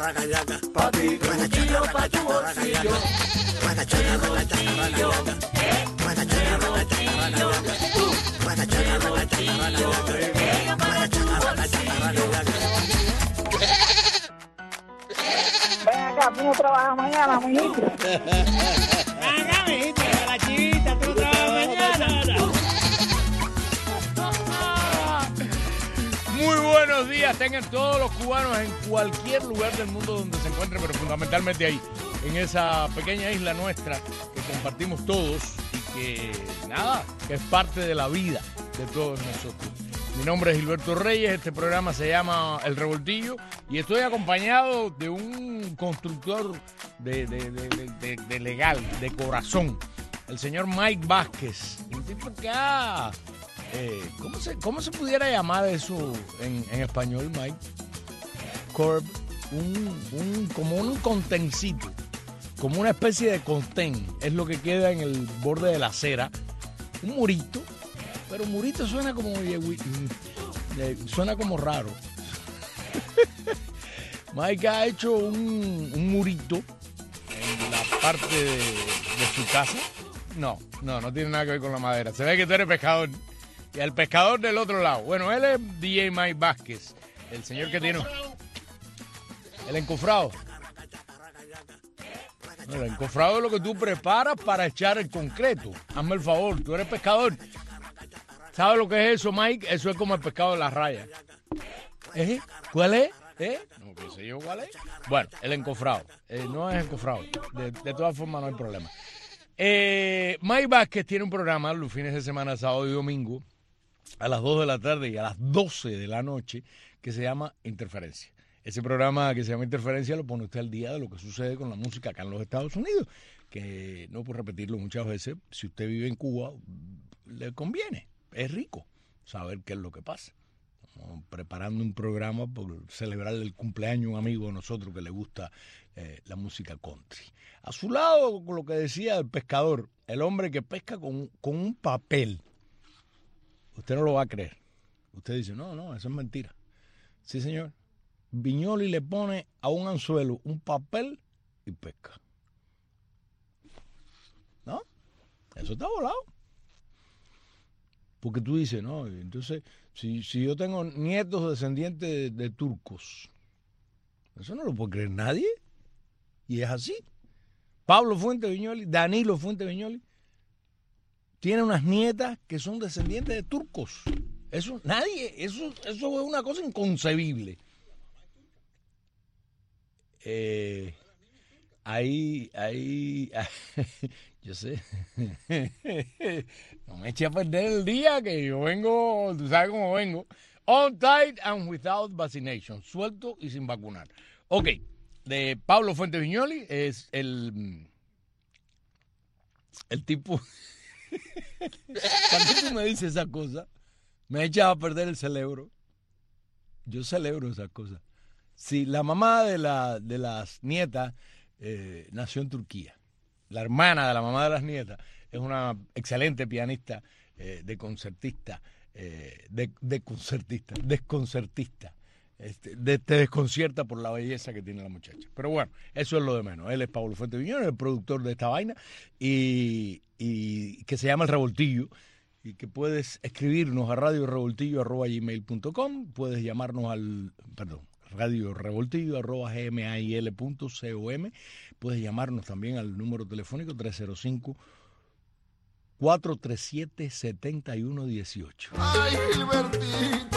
Pa' ti, trujillo, pa' tu bolsillo. Ven acá, tú no trabajas mañana, mijito. Acá, mijito, la chivita, tú no trabajas mañana. Muy buenos días, tengan todos los cubanos en cualquier lugar del mundo donde se encuentren, pero fundamentalmente ahí, en esa pequeña isla nuestra que compartimos todos y que, nada, que es parte de la vida de todos nosotros. Mi nombre es Gilberto Reyes, este programa se llama El Revoltillo y estoy acompañado de un constructor de legal, de corazón, el señor Mike Vázquez, un tipo que ¿cómo se pudiera llamar eso en español, Mike? Curb, como un contencito, como una especie de contén, es lo que queda en el borde de la acera, un murito. Pero murito suena como raro. Mike ha hecho un murito en la parte de su casa. No tiene nada que ver con la madera. Se ve que tú eres pescador. Y el pescador del otro lado. Bueno, él es DJ Mike Vázquez, el señor que tiene el encofrado. El encofrado es lo que tú preparas para echar el concreto. Hazme el favor, tú eres pescador. ¿Sabes lo que es eso, Mike? Eso es como el pescado de la raya. ¿Cuál es? No, qué sé yo cuál es. Bueno, el encofrado. No es encofrado. De todas formas, no hay problema. Mike Vázquez tiene un programa los fines de semana, sábado y domingo, a las 2 de la tarde y a las 12 de la noche, que se llama Interferencia. Ese programa que se llama Interferencia lo pone usted al día de lo que sucede con la música acá en los Estados Unidos, que no por repetirlo muchas veces, si usted vive en Cuba, le conviene. Es rico saber qué es lo que pasa. Estamos preparando un programa por celebrar el cumpleaños de un amigo de nosotros que le gusta la música country. A su lado, con lo que decía el pescador, el hombre que pesca con un papel. Usted no lo va a creer. Usted dice, no, eso es mentira. Sí, señor. Viñoli le pone a un anzuelo un papel y pesca. ¿No? Eso está volado. Porque tú dices, no, entonces, si yo tengo nietos descendientes de turcos, eso no lo puede creer nadie. Y es así. Pablo Fuente Viñoli, Danilo Fuente Viñoli, tiene unas nietas que son descendientes de turcos. Eso es una cosa inconcebible. Ahí, yo sé. No me eche a perder el día que yo vengo, tú sabes cómo vengo. On tight and without vaccination. Suelto y sin vacunar. Ok, de Pablo Fuente Viñoli es el tipo. Cuando tú me dices esa cosa, me echas a perder el cerebro. Yo celebro esas cosas. Sí, la mamá de las nietas nació en Turquía. La hermana de la mamá de las nietas es una excelente pianista, desconcertista. Te desconcierta por la belleza que tiene la muchacha. Pero bueno, eso es lo de menos. Él es Pablo Fuente Viñoli, el productor de esta vaina, y que se llama El Revoltillo, y que puedes escribirnos a radiorevoltillo@gmail.com, puedes llamarnos radiorevoltillo@gmail.com, puedes llamarnos también al número telefónico 305-437-7118. Ay, Gilbertito.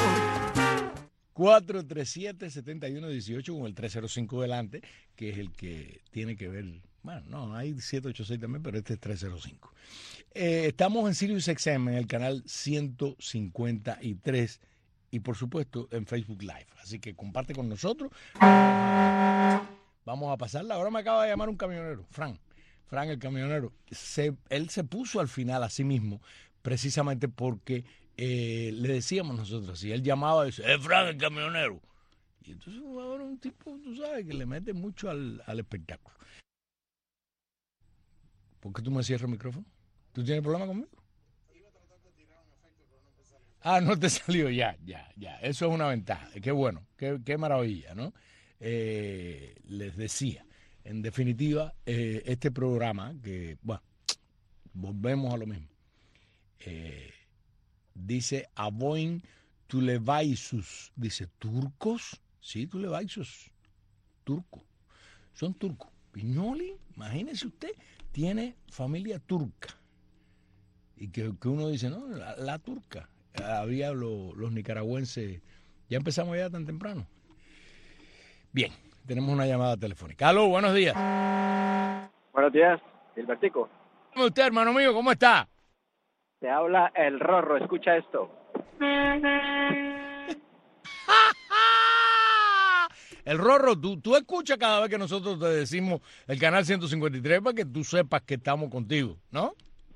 437-7118 con el 305 delante, que es el que tiene que ver. Bueno, no, hay 786 también, pero este es 305. Estamos en SiriusXM, en el canal 153 y, por supuesto, en Facebook Live. Así que comparte con nosotros. Vamos a pasarla. Ahora me acaba de llamar un camionero, Fran el camionero. Él se puso al final a sí mismo, precisamente porque le decíamos nosotros, si él llamaba y decía, Fran el camionero. Y entonces ahora un tipo, tú sabes, que le mete mucho al espectáculo. ¿Por qué tú me cierras el micrófono? ¿Tú tienes problema conmigo? Iba a tratar de tirar un efecto, pero no me salió. No te salió, ya. Eso es una ventaja. Qué bueno, qué maravilla, ¿no? les decía, en definitiva, este programa, que, bueno, volvemos a lo mismo, dice Aboin Tulevaisus, dice, ¿turcos? Sí, Tulevaisus, turco, son turcos. Piñoli, imagínese usted, tiene familia turca. Y que uno dice, no, la turca. Había los nicaragüenses. Ya empezamos ya tan temprano. Bien, tenemos una llamada telefónica. Aló, buenos días. Buenos días, Gilbertico. ¿Cómo está, hermano mío? ¿Cómo está? Te habla el Rorro, escucha esto. El Rorro, tú escuchas cada vez que nosotros te decimos el canal 153 para que tú sepas que estamos contigo, ¿no?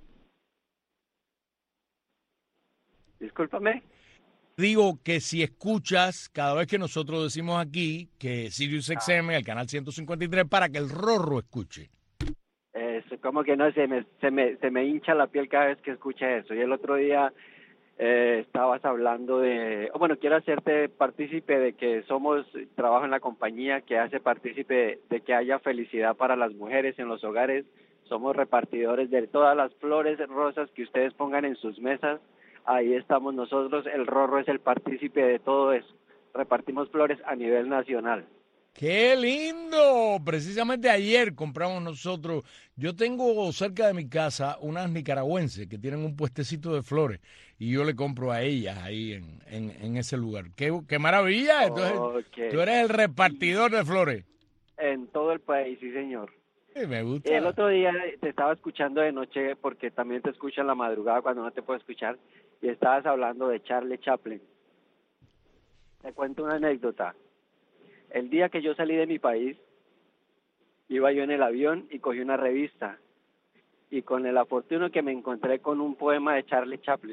Discúlpame. Digo que si escuchas cada vez que nosotros decimos aquí que Sirius XM, el canal 153, para que el Rorro escuche. Como que no, se me hincha la piel cada vez que escucha eso. Y el otro día estabas hablando de, bueno, quiero hacerte partícipe de que trabajo en la compañía que hace partícipe de que haya felicidad para las mujeres en los hogares. Somos repartidores de todas las flores rosas que ustedes pongan en sus mesas. Ahí estamos nosotros, el Rorro es el partícipe de todo eso. Repartimos flores a nivel nacional. ¡Qué lindo! Precisamente ayer compramos nosotros, yo tengo cerca de mi casa unas nicaragüenses que tienen un puestecito de flores y yo le compro a ellas ahí en ese lugar. ¡Qué maravilla! Entonces, Okay. Tú eres el repartidor de flores. En todo el país, sí señor. Me gusta. El otro día te estaba escuchando de noche porque también te escucho en la madrugada cuando no te puedo escuchar y estabas hablando de Charlie Chaplin. Te cuento una anécdota. El día que yo salí de mi país, iba yo en el avión y cogí una revista y con el afortunio que me encontré con un poema de Charlie Chaplin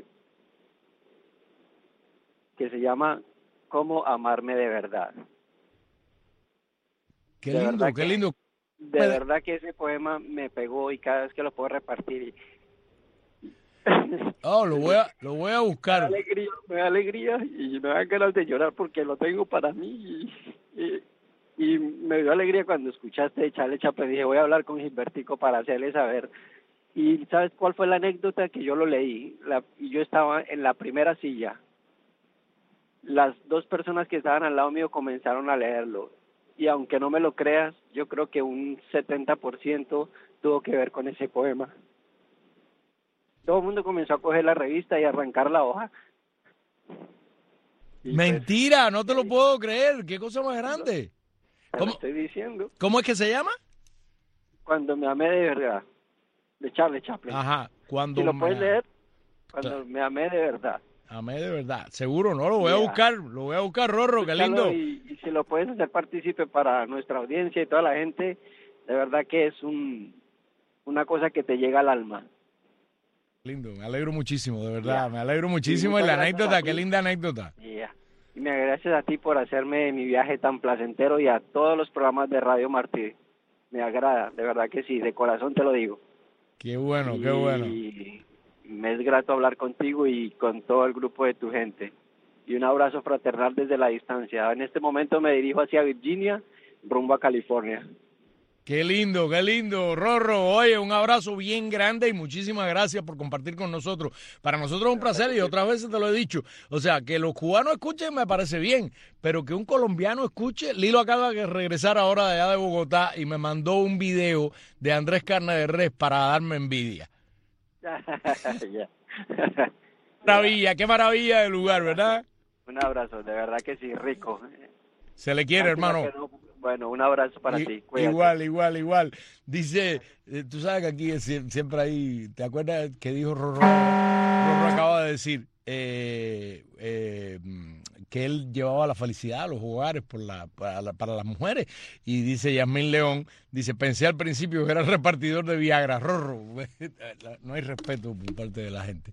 que se llama ¿Cómo amarme de verdad? Qué De lindo, verdad qué que- lindo. De verdad que ese poema me pegó y cada vez que lo puedo repartir Oh, lo voy a buscar. me da alegría y me dan ganas de llorar porque lo tengo para mí y me dio alegría cuando escuchaste de Charlie Chaplin. Dije, voy a hablar con Gilbertico para hacerle saber. Y ¿sabes cuál fue la anécdota? Que yo lo leí y yo estaba en la primera silla. Las dos personas que estaban al lado mío comenzaron a leerlo y aunque no me lo creas, yo creo que un 70% tuvo que ver con ese poema. Todo el mundo comenzó a coger la revista y a arrancar la hoja. Y Mentira, no te lo puedo creer. Qué cosa más grande. te lo estoy diciendo. ¿Cómo es que se llama? Cuando me amé de verdad, de Charlie Chaplin. Ajá, cuando Si lo me puedes leer, cuando me amé de verdad. amé de verdad. Seguro, no, lo voy a Yeah. buscar, Rorro, qué lindo. Escúchalo y si lo puedes hacer partícipe para nuestra audiencia y toda la gente, de verdad que es una cosa que te llega al alma. Lindo, me alegro muchísimo, de verdad, Yeah. me alegro muchísimo. muchas Y la gracias anécdota, a qué ti. linda anécdota. Yeah. Y me agradezco a ti por hacerme mi viaje tan placentero y a todos los programas de Radio Martí. Me agrada, de verdad que sí, de corazón te lo digo. Qué bueno, qué bueno. Y me es grato hablar contigo y con todo el grupo de tu gente. Y un abrazo fraternal desde la distancia. En este momento me dirijo hacia Virginia, rumbo a California. Qué lindo, Rorro. Oye, un abrazo bien grande y muchísimas gracias por compartir con nosotros. Para nosotros es un placer y otras veces te lo he dicho. O sea, que los cubanos escuchen me parece bien, pero que un colombiano escuche. Lilo acaba de regresar ahora de allá de Bogotá y me mandó un video de Andrés Carne de Res para darme envidia. Ya. Qué maravilla de lugar, ¿verdad? Un abrazo, de verdad que sí, rico. Se le quiere, Lástima hermano. que no. Bueno, un abrazo para ti. Cuídate. Igual. Dice, tú sabes que aquí siempre hay, ¿te acuerdas que dijo Rorro? Rorro acaba de decir que él llevaba la felicidad a los hogares para las mujeres. Y dice Yasmín León, dice, pensé al principio que era el repartidor de Viagra. Rorro, no hay respeto por parte de la gente.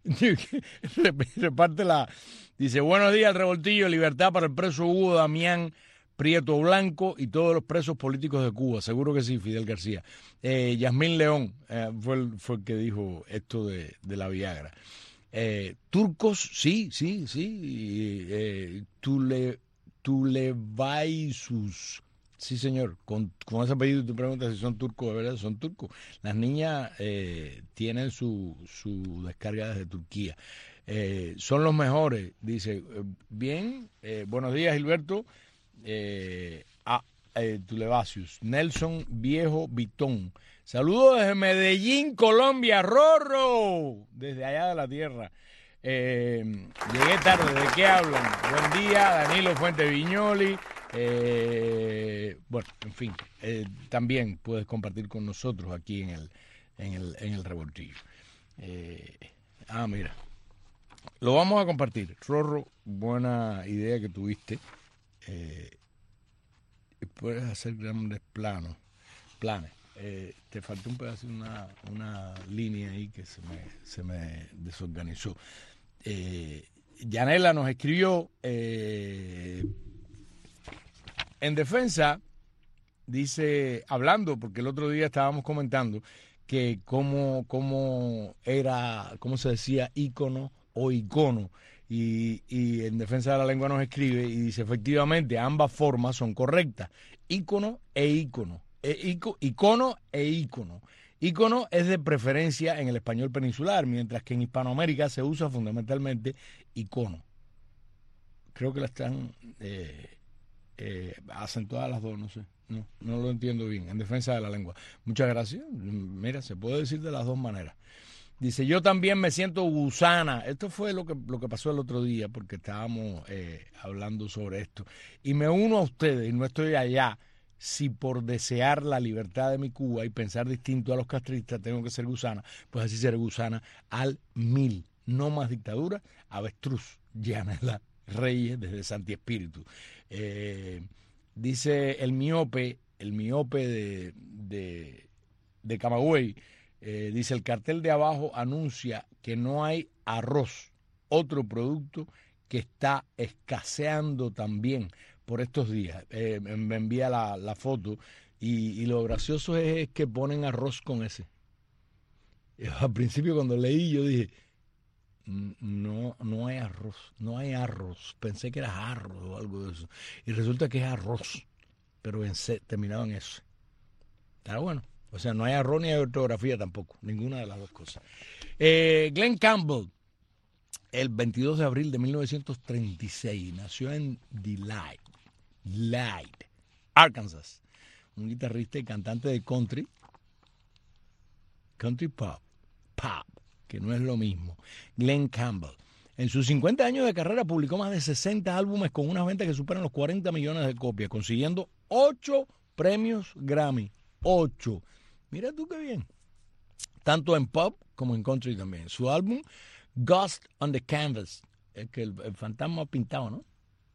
Dice, buenos días, el revoltillo, libertad para el preso Hugo Damián Prieto Blanco y todos los presos políticos de Cuba. Seguro que sí, Fidel García. Yasmín León fue el que dijo esto de la Viagra. Turcos, sí. Tulevaisus. Sí, señor, con ese apellido tú preguntas si son turcos, de verdad son turcos. Las niñas tienen su descarga desde Turquía. Son los mejores, dice. Bien, buenos días, Gilberto. Tulevasius. Nelson Viejo Vitón. Saludos desde Medellín, Colombia. Rorro, desde allá de la tierra. Llegué tarde, ¿de qué hablan? Buen día, Danilo Fuente Viñoli. Bueno, en fin, también puedes compartir con nosotros aquí en el revoltillo. Mira, lo vamos a compartir. Rorro, buena idea que tuviste. Puedes hacer grandes planes. Te faltó un pedazo, una línea ahí que se me desorganizó. Yanela nos escribió en defensa, dice, hablando, porque el otro día estábamos comentando que cómo se decía ícono o icono, y en defensa de la lengua nos escribe y dice, efectivamente, ambas formas son correctas, ícono e ícono, icono e ícono. Ícono es de preferencia en el español peninsular, mientras que en Hispanoamérica se usa fundamentalmente icono. Creo que la están acentuadas las dos, no sé. No lo entiendo bien, en defensa de la lengua. Muchas gracias. Mira, se puede decir de las dos maneras. Dice, yo también me siento gusana. Esto fue lo que pasó el otro día, porque estábamos hablando sobre esto. Y me uno a ustedes, y no estoy allá. Si por desear la libertad de mi Cuba y pensar distinto a los castristas tengo que ser gusana, pues así seré gusana al 1000. No más dictadura. Avestruz, Yanela Reyes desde Santi Espíritu. Dice el miope de Camagüey, dice, el cartel de abajo anuncia que no hay arroz, otro producto que está escaseando también por estos días. Me envía la foto y lo gracioso es que ponen arroz con ese. Al principio cuando leí yo dije, no hay arroz. Pensé que era arroz o algo de eso. Y resulta que es arroz, pero terminado en eso. Está bueno. O sea, no hay arroz ni hay ortografía tampoco. Ninguna de las dos cosas. Glenn Campbell, el 22 de abril de 1936, nació en Delight, Arkansas. Un guitarrista y cantante de country pop, que no es lo mismo. Glenn Campbell. En sus 50 años de carrera publicó más de 60 álbumes con unas ventas que superan los 40 millones de copias, consiguiendo 8 premios Grammy. 8. Mira tú qué bien. Tanto en pop como en country también. Su álbum Ghost on the Canvas, es que el fantasma pintado, ¿no?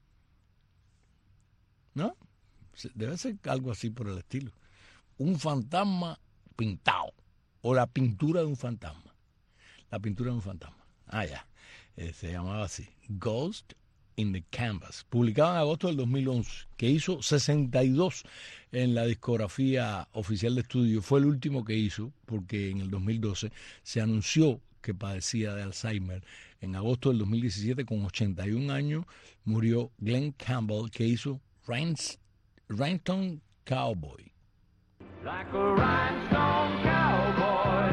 ¿No? Debe ser algo así por el estilo. Un fantasma pintado. O la pintura de un fantasma. La pintura de un fantasma. Ya. Se llamaba así. Ghost in the Canvas. Publicado en agosto del 2011. Que hizo 62 en la discografía oficial de estudio. Fue el último que hizo, porque en el 2012 se anunció que padecía de Alzheimer. En agosto del 2017, con 81 años, murió Glenn Campbell, que hizo Rhinestone Cowboy. Like a rhinestone cowboy,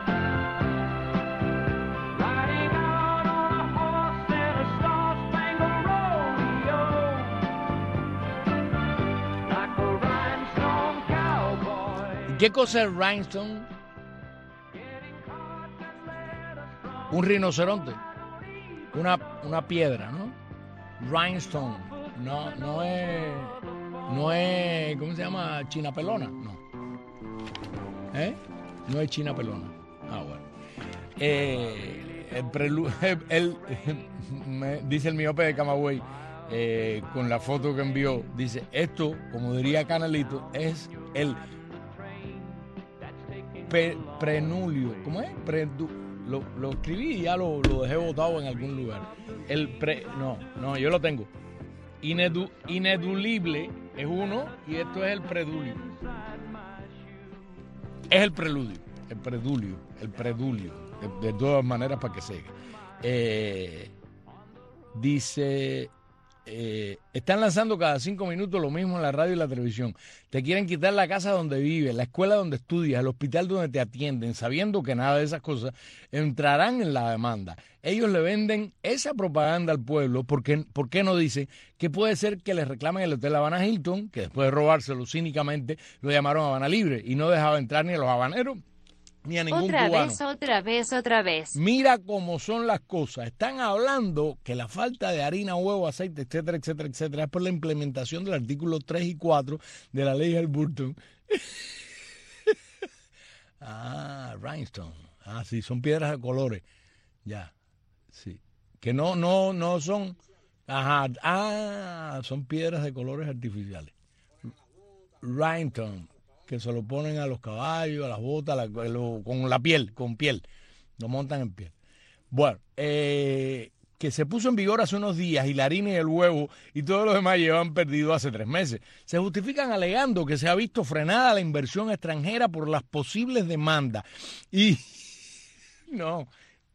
riding out on a horse in a star-spangled rodeo. Like a rhinestone cowboy. ¿Qué cosa es rhinestone? Un rinoceronte, una piedra, ¿no? Rhinestone, no es, ¿cómo se llama? Chinapelona, no. No es chinapelona. Bueno. Dice el miope de Camagüey, con la foto que envió, dice, esto, como diría Canelito, es el prenulio. ¿Cómo es? Lo escribí y ya lo dejé botado en algún lugar. No, yo lo tengo. Inedulible es uno y esto es el predulio. Es el preludio, el predulio, de todas maneras para que siga. Dice, están lanzando cada 5 minutos lo mismo en la radio y la televisión. Te quieren quitar la casa donde vives, la escuela donde estudias, el hospital donde te atienden, sabiendo que nada de esas cosas entrarán en la demanda. Ellos le venden esa propaganda al pueblo. ¿Por qué no dicen que puede ser que les reclamen el Hotel Habana Hilton, que después de robárselo cínicamente lo llamaron Habana Libre y no dejaba entrar ni a los habaneros ni a ningún cubano? Otra vez. Mira cómo son las cosas. Están hablando que la falta de harina, huevo, aceite, etcétera, etcétera, etcétera, es por la implementación del artículo 3 y 4 de la ley Burton. Rhinestone. Sí, son piedras de colores. Ya, sí. Que no son... son piedras de colores artificiales. Rhinestone, que se lo ponen a los caballos, a las botas, con la piel, con piel. Lo montan en piel. Bueno, que se puso en vigor hace unos días y la harina y el huevo y todos los demás llevan perdido hace 3 meses. Se justifican alegando que se ha visto frenada la inversión extranjera por las posibles demandas. Y no,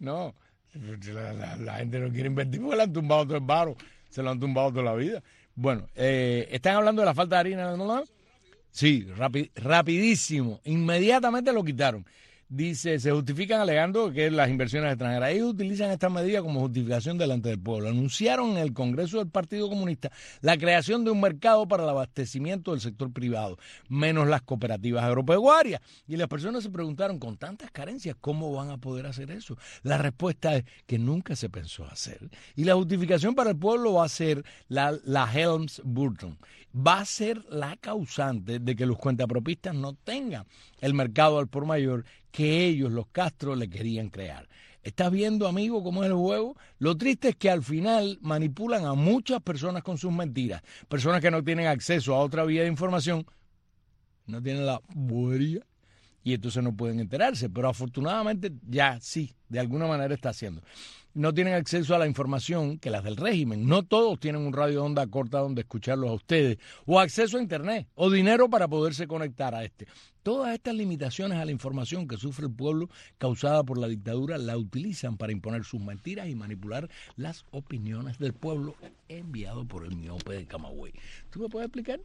la gente no quiere invertir porque le han tumbado todo el varo, se lo han tumbado toda la vida. Bueno, están hablando de la falta de harina, ¿no? Sí, rapidísimo. Inmediatamente lo quitaron. Dice, se justifican alegando que las inversiones extranjeras. Ellos utilizan esta medida como justificación delante del pueblo. Anunciaron en el Congreso del Partido Comunista la creación de un mercado para el abastecimiento del sector privado, menos las cooperativas agropecuarias. Y las personas se preguntaron, con tantas carencias, ¿cómo van a poder hacer eso? La respuesta es que nunca se pensó hacer. Y la justificación para el pueblo va a ser la Helms-Burton. Va a ser la causante de que los cuentapropistas no tengan el mercado al por mayor que ellos, los Castro, le querían crear. ¿Estás viendo, amigo, cómo es el juego? Lo triste es que al final manipulan a muchas personas con sus mentiras. Personas que no tienen acceso a otra vía de información, no tienen la bobería y entonces no pueden enterarse. Pero afortunadamente ya sí, de alguna manera está haciendo. No tienen acceso a la información que las del régimen. No todos tienen un radio de onda corta donde escucharlos a ustedes, o acceso a internet, o dinero para poderse conectar a este. Todas estas limitaciones a la información que sufre el pueblo causada por la dictadura la utilizan para imponer sus mentiras y manipular las opiniones del pueblo enviado por el miope de Camagüey. ¿Tú me puedes explicar?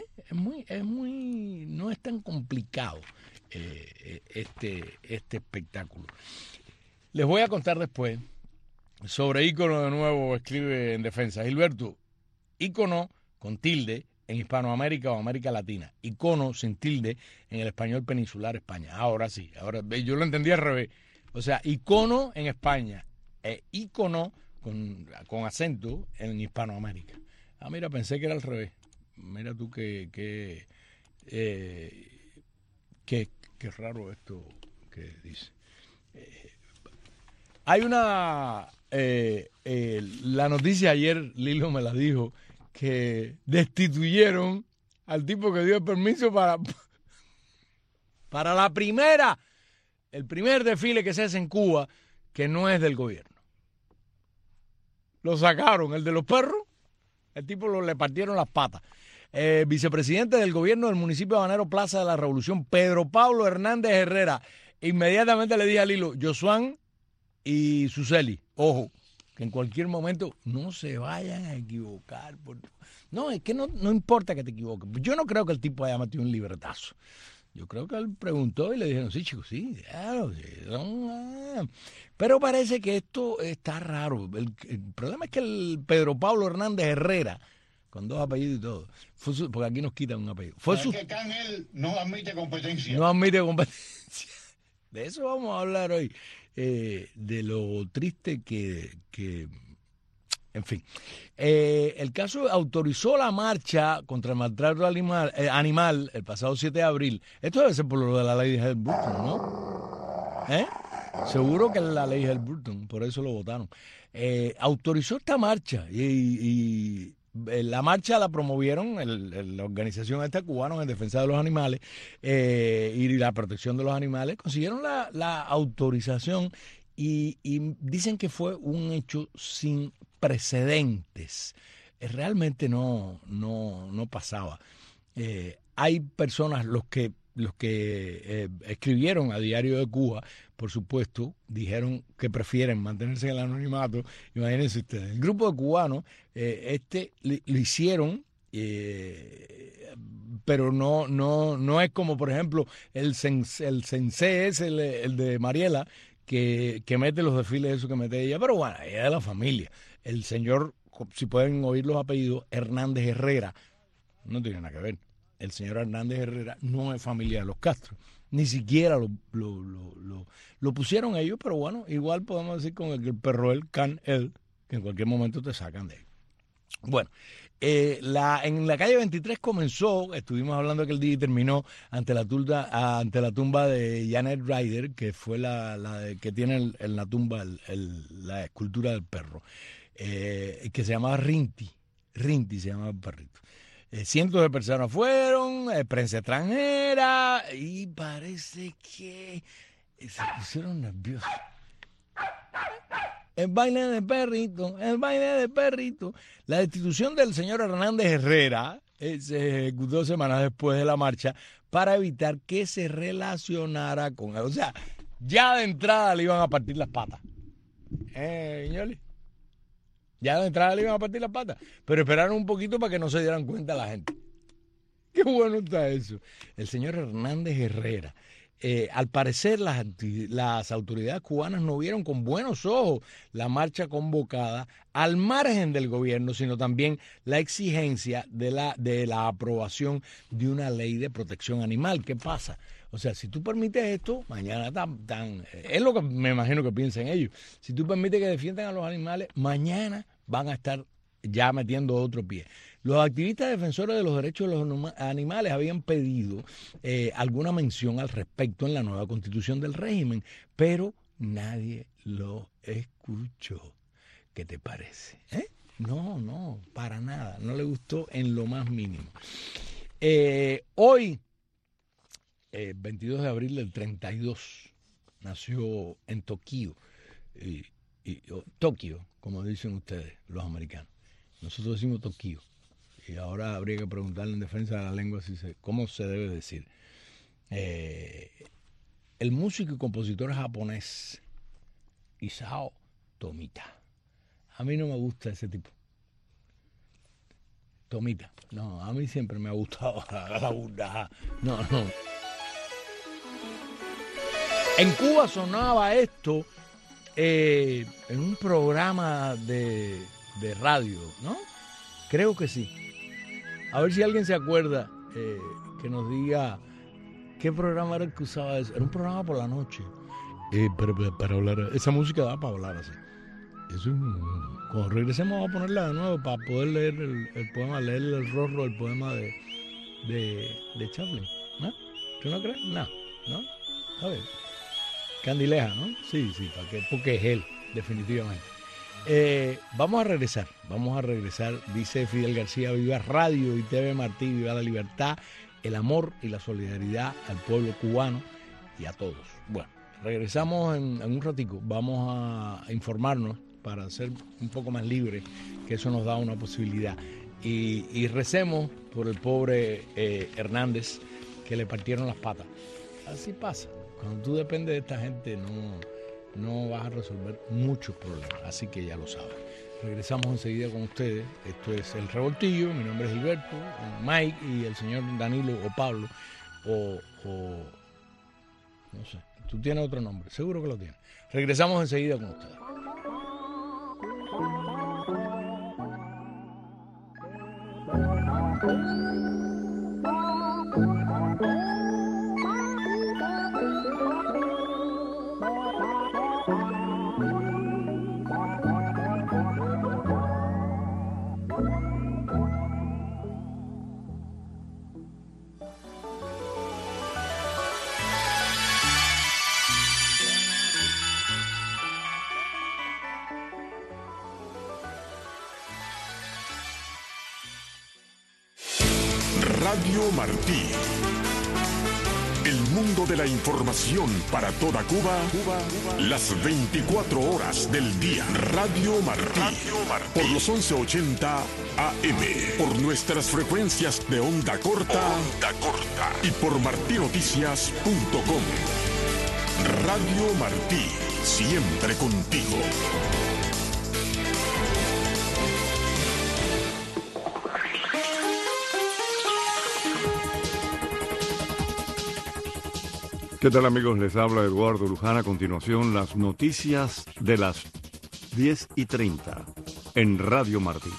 No es tan complicado este espectáculo. Les voy a contar después sobre ícono. De nuevo escribe en defensa Gilberto, ícono con tilde en Hispanoamérica o América Latina, icono sin tilde en el español peninsular España. Ahora sí, ahora yo lo entendí al revés. O sea, icono en España, ícono con acento en Hispanoamérica. Mira, pensé que era al revés. Mira tú qué raro esto que dice. Hay una... la noticia ayer, Lilo me la dijo, que destituyeron al tipo que dio el permiso para el primer desfile que se hace en Cuba, que no es del gobierno. Lo sacaron, el de los perros, el tipo le partieron las patas. Vicepresidente del gobierno del municipio de Habanero Plaza de la Revolución, Pedro Pablo Hernández Herrera. Inmediatamente le dije a Lilo, Josuán y Suseli, ojo, que en cualquier momento no se vayan a equivocar. No, es que no importa que te equivoques. Yo no creo que el tipo haya metido un libretazo. Yo creo que él preguntó y le dijeron, sí, chicos, sí, claro. Sí, pero parece que esto está raro. El problema es que el Pedro Pablo Hernández Herrera, con 2 apellidos y todo, porque aquí nos quitan un apellido. Que Canel no admite competencia. No admite competencia. De eso vamos a hablar hoy. De lo triste que en fin. El caso autorizó la marcha contra el maltrato animal el pasado 7 de abril. Esto debe ser por lo de la ley de Helms-Burton, ¿no? Seguro que es la ley de Helms-Burton, por eso lo votaron. Autorizó esta marcha y la marcha la promovieron la organización esta Cubanos en Defensa de los Animales y la protección de los animales. Consiguieron la autorización y dicen que fue un hecho sin precedentes. Realmente no pasaba. Hay personas, los que escribieron a Diario de Cuba, por supuesto, dijeron que prefieren mantenerse en el anonimato. Imagínense ustedes, el grupo de cubanos, lo hicieron, pero no es como, por ejemplo, el sensei es el de Mariela, que mete los desfiles eso que mete ella, pero bueno, ella es de la familia. El señor, si pueden oír los apellidos, Hernández Herrera, no tiene nada que ver. El señor Hernández Herrera no es familia de los Castro. Ni siquiera lo pusieron ellos, pero bueno, igual podemos decir con el perro el can él, que en cualquier momento te sacan de él. Bueno, en la calle 23 comenzó, estuvimos hablando aquel día y terminó ante la tumba de Janet Ryder, que fue que tiene en la tumba la escultura del perro, que se llamaba Rinti se llamaba el perrito. Cientos de personas fueron, prensa extranjera, y parece que se pusieron nerviosos. El baile de perrito. La destitución del señor Hernández Herrera se ejecutó semanas después de la marcha para evitar que se relacionara con él. O sea, ya de entrada le iban a partir las patas. Señores. Ya de entrada le iban a partir las patas. Pero esperaron un poquito para que no se dieran cuenta la gente. Qué bueno está eso. El señor Hernández Herrera. Al parecer las autoridades cubanas no vieron con buenos ojos la marcha convocada al margen del gobierno, sino también la exigencia de la aprobación de una ley de protección animal. ¿Qué pasa? O sea, si tú permites esto, mañana es lo que me imagino que piensan ellos. Si tú permites que defiendan a los animales, mañana van a estar ya metiendo otro pie. Los activistas defensores de los derechos de los animales habían pedido alguna mención al respecto en la nueva constitución del régimen, pero nadie lo escuchó. ¿Qué te parece? No, para nada. No le gustó en lo más mínimo. Hoy, 22 de abril del 32, nació en Tokio, Tokio, como dicen ustedes, los americanos. Nosotros decimos Tokio. Y ahora habría que preguntarle en defensa de la lengua cómo se debe decir. El músico y compositor japonés Isao Tomita. A mí no me gusta ese tipo. Tomita. No, a mí siempre me ha gustado la burda. No. En Cuba sonaba esto en un programa de radio, ¿no? Creo que sí. A ver si alguien se acuerda, que nos diga qué programa era el que usaba eso. Era un programa por la noche. Para hablar, esa música da para hablar así. Cuando regresemos vamos a ponerla de nuevo para poder leer el poema, leer el rorro del poema de Chaplin. ¿No? ¿Tú no crees? No. A ver. Candileja, ¿no? Sí, porque es él, definitivamente. Vamos a regresar, dice Fidel García, viva Radio y TV Martí, viva la libertad, el amor y la solidaridad al pueblo cubano y a todos. Bueno, regresamos en un ratico, vamos a informarnos para ser un poco más libres, que eso nos da una posibilidad. Y recemos por el pobre Hernández, que le partieron las patas. Así pasa, cuando tú dependes de esta gente no vas a resolver muchos problemas, así que ya lo sabes. Regresamos enseguida con ustedes. Esto es El Revoltillo, mi nombre es Gilberto, Mike y el señor Danilo o Pablo o no sé, tú tienes otro nombre, seguro que lo tienes. Regresamos enseguida con ustedes. Radio Martí, El mundo de la información para toda Cuba, las 24 horas del día. Radio Martí. Por los 1180 AM. Por nuestras frecuencias de onda corta. Y por martinoticias.com. Radio Martí. Siempre contigo. ¿Qué tal, amigos? Les habla Eduardo Luján. A continuación, las noticias de las 10:30 en Radio Martí.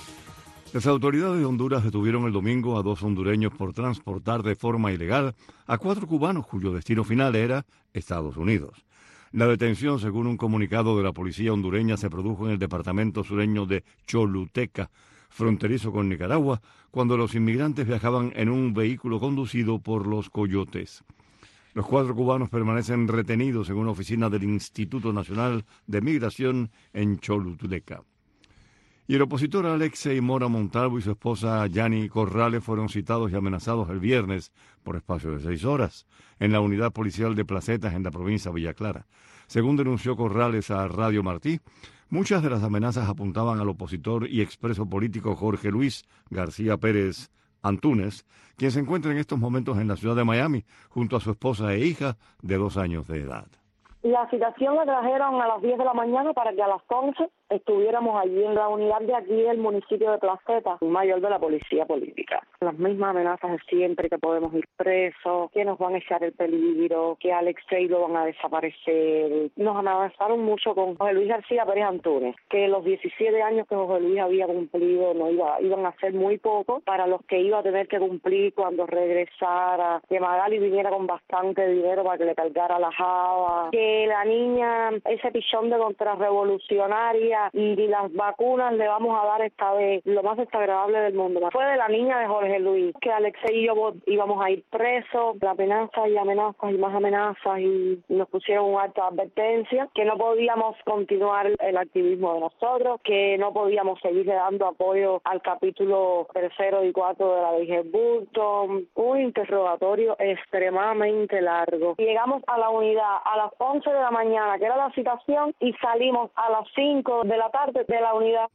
Las autoridades de Honduras detuvieron el domingo a 2 hondureños por transportar de forma ilegal a 4 cubanos cuyo destino final era Estados Unidos. La detención, según un comunicado de la policía hondureña, se produjo en el departamento sureño de Choluteca, fronterizo con Nicaragua, cuando los inmigrantes viajaban en un vehículo conducido por los coyotes. Los 4 cubanos permanecen retenidos en una oficina del Instituto Nacional de Migración en Choluteca. Y el opositor Alexei Mora Montalvo y su esposa Yani Corrales fueron citados y amenazados el viernes por espacio de 6 horas en la unidad policial de Placetas en la provincia de Villa Clara. Según denunció Corrales a Radio Martí, muchas de las amenazas apuntaban al opositor y expreso político Jorge Luis García Pérez Antúnez, quien se encuentra en estos momentos en la ciudad de Miami junto a su esposa e hija de 2 años de edad. La citación la trajeron a las 10 de la mañana para que a las 11 estuviéramos allí en la unidad de aquí del municipio de Placeta, mayor de la policía política. Las mismas amenazas de siempre, que podemos ir presos, que nos van a echar el peligro, que a Alexei lo van a desaparecer. Nos amenazaron mucho con José Luis García Pérez Antúnez, que los 17 años que José Luis había cumplido iban a ser muy poco para los que iba a tener que cumplir cuando regresara, que Magali viniera con bastante dinero para que le cargara la java, que la niña, ese pichón de contrarrevolucionaria y las vacunas le vamos a dar esta vez, lo más desagradable del mundo. Fue de la niña de Jorge Luis, que Alexei y yo íbamos a ir presos, amenazas y amenazas y más amenazas, y nos pusieron un alta advertencia, que no podíamos continuar el activismo de nosotros, que no podíamos seguir dando apoyo al capítulo 3 y 4 de la ley Burton. Un interrogatorio extremadamente largo. Llegamos a la unidad a las 11 de la mañana, que era la citación, y salimos a las 5 de la tarde de la unidad.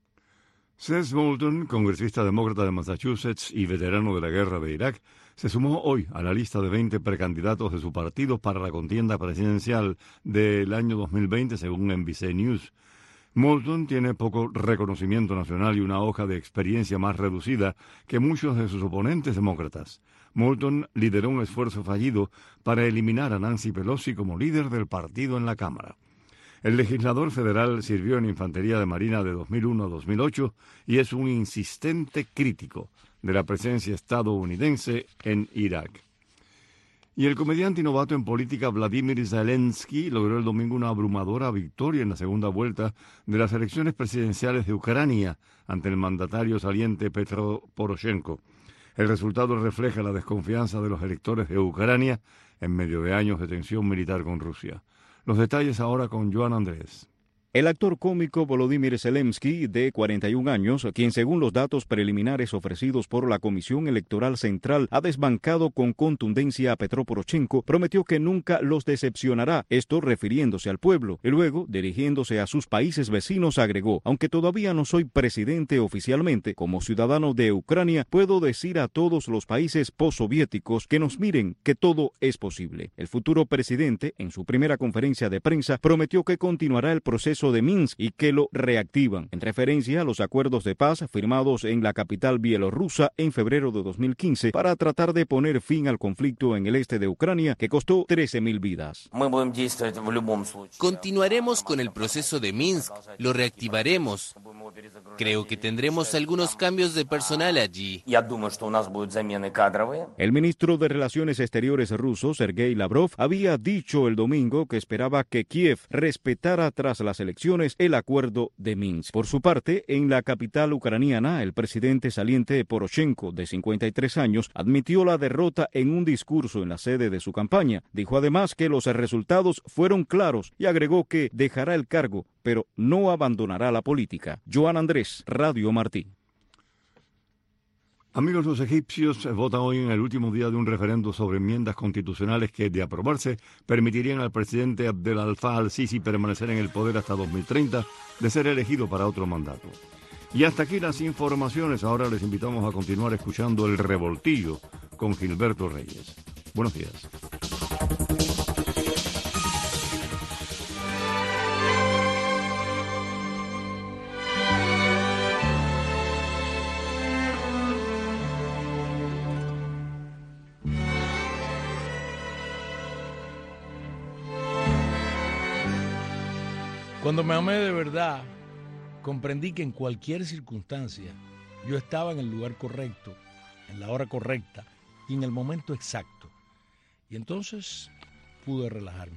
Seth Moulton, congresista demócrata de Massachusetts y veterano de la guerra de Irak, se sumó hoy a la lista de 20 precandidatos de su partido para la contienda presidencial del año 2020, según NBC News. Moulton tiene poco reconocimiento nacional y una hoja de experiencia más reducida que muchos de sus oponentes demócratas. Moulton lideró un esfuerzo fallido para eliminar a Nancy Pelosi como líder del partido en la Cámara. El legislador federal sirvió en Infantería de Marina de 2001 a 2008 y es un insistente crítico de la presencia estadounidense en Irak. Y el comediante y novato en política Vladimir Zelensky logró el domingo una abrumadora victoria en la segunda vuelta de las elecciones presidenciales de Ucrania ante el mandatario saliente Petro Poroshenko. El resultado refleja la desconfianza de los electores de Ucrania en medio de años de tensión militar con Rusia. Los detalles ahora con Joan Andrés. El actor cómico Volodymyr Zelensky, de 41 años, quien según los datos preliminares ofrecidos por la Comisión Electoral Central ha desbancado con contundencia a Petro Poroshenko, prometió que nunca los decepcionará, esto refiriéndose al pueblo, y luego, dirigiéndose a sus países vecinos, agregó: aunque todavía no soy presidente oficialmente, como ciudadano de Ucrania, puedo decir a todos los países postsoviéticos que nos miren, que todo es posible. El futuro presidente, en su primera conferencia de prensa, prometió que continuará el proceso de Minsk y que lo reactivan, en referencia a los acuerdos de paz firmados en la capital bielorrusa en febrero de 2015 para tratar de poner fin al conflicto en el este de Ucrania que costó 13.000 vidas. Continuaremos con el proceso de Minsk, lo reactivaremos. Creo que tendremos algunos cambios de personal allí. El ministro de Relaciones Exteriores ruso, Sergei Lavrov, había dicho el domingo que esperaba que Kiev respetara tras las elecciones el acuerdo de Minsk. Por su parte, en la capital ucraniana, el presidente saliente Poroshenko, de 53 años, admitió la derrota en un discurso en la sede de su campaña. Dijo además que los resultados fueron claros y agregó que dejará el cargo, pero no abandonará la política. Joan Andrés, Radio Martí. Amigos, los egipcios votan hoy en el último día de un referendo sobre enmiendas constitucionales que, de aprobarse, permitirían al presidente Abdel Fattah al-Sisi permanecer en el poder hasta 2030, de ser elegido para otro mandato. Y hasta aquí las informaciones. Ahora les invitamos a continuar escuchando El Revoltillo con Gilberto Reyes. Buenos días. Cuando me amé de verdad, comprendí que en cualquier circunstancia yo estaba en el lugar correcto, en la hora correcta y en el momento exacto. Y entonces pude relajarme.